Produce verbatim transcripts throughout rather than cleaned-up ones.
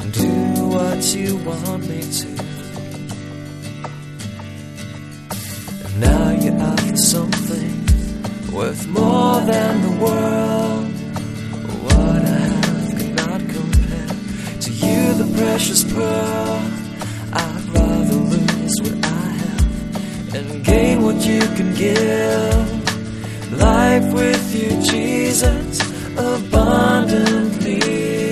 do what you want me to. And now you're after something worth more than the world. What I have cannot compare to you, the precious pearl. I'd rather lose what I have and gain what you can give. Life with you, Jesus, abundantly.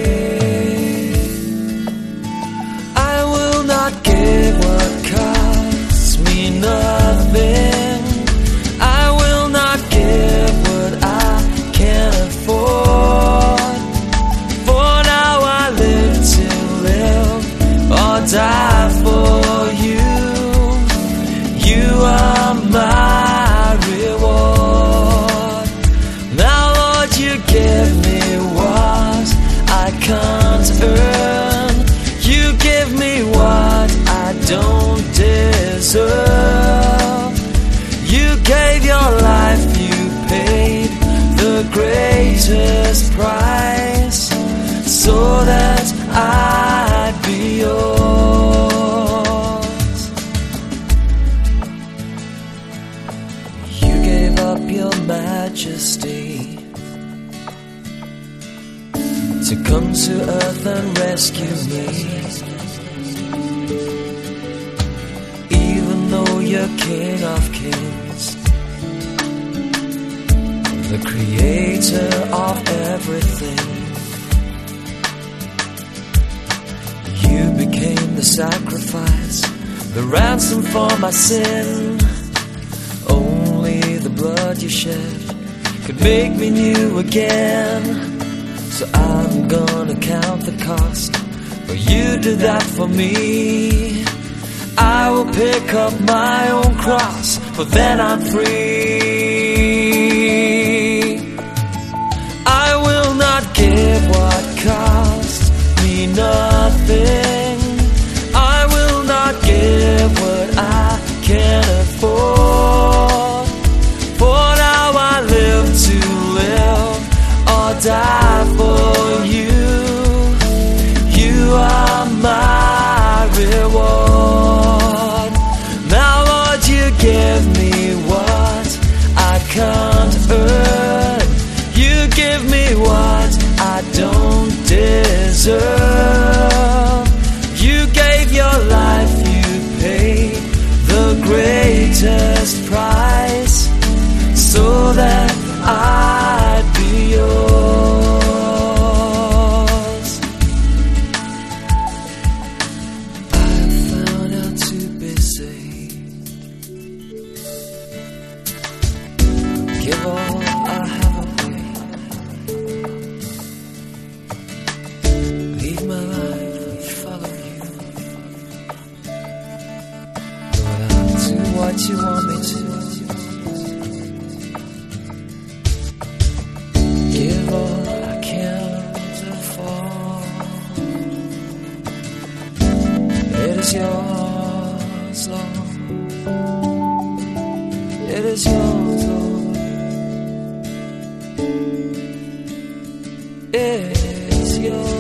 I will not give what costs me nothing. I will not give what I can't afford. For now I live to live or die for you. You are my reward. Now, Lord, you give me what I can't earn. You give me what I don't deserve. You gave your life, you paid the greatest price so that I'd be yours. You gave up your majesty to come to earth and rescue me. Even though you're King of Kings, the creator of everything, you became the sacrifice, the ransom for my sin. Only the blood you shed could make me new again. So I'm gonna count the cost, for you did that for me. I will pick up my own cross, for then I'm free. I will not give what costs me nothing. I will not give what I can't afford. For now I live to live or die for you. You are my reward. Now, Lord, you give me what I can't earn. You give me what I don't deserve. You gave your life, you paid the greatest price so that I'd be yours. I've found out to be safe. Give all I have away. Leave my life and follow you. Lord, I'll do what you want me to. Give all I can't afford. It is yours, Lord. It is yours, Lord. It is yours.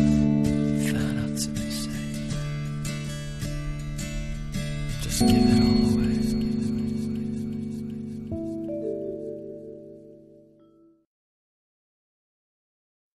Just give it all.